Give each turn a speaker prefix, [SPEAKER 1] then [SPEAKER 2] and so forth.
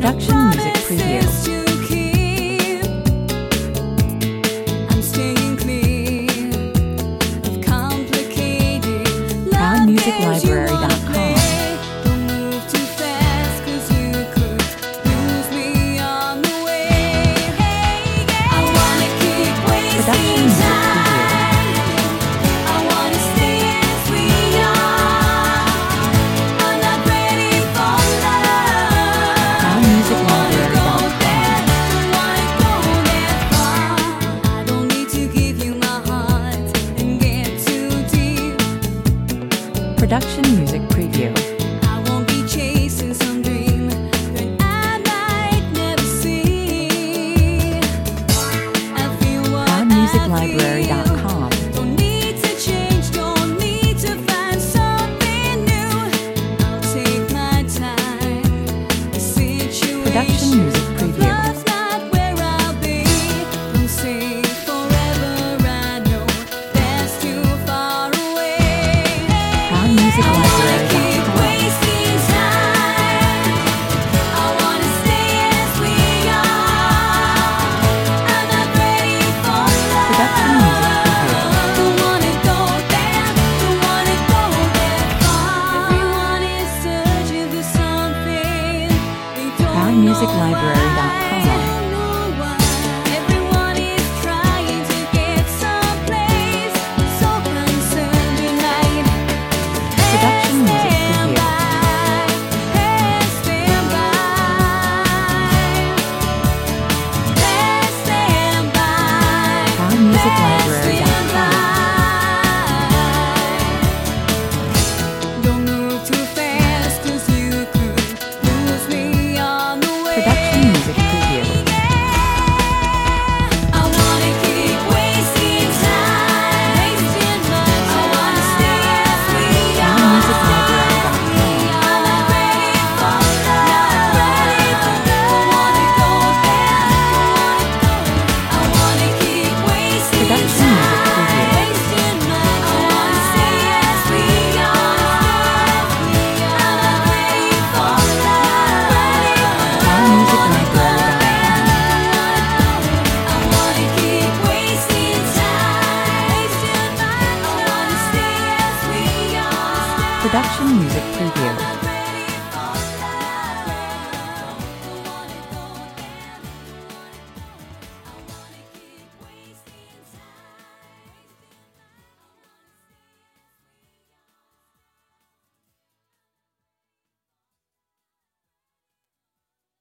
[SPEAKER 1] Production music preview. ProudMusicLibrary.com. Production music Production music preview.
[SPEAKER 2] I won't be chasing some dream that I might never see. I feel what
[SPEAKER 1] ProudMusicLibrary.com.
[SPEAKER 2] Don't need to change, don't need to find something new. I'll take my time. The situation
[SPEAKER 1] Production music preview.
[SPEAKER 2] love's not where I'll be. Don't say forever, I know that's too far away.
[SPEAKER 1] ProudMusicLibrary.com.
[SPEAKER 2] Wasting time. I wanna stay as we are. I'm not ready for
[SPEAKER 1] Production music preview.
[SPEAKER 2] love. Don't wanna go there. Don't wanna go that far. Everyone is searching for something they don't know
[SPEAKER 1] ProudMusicLibrary.com.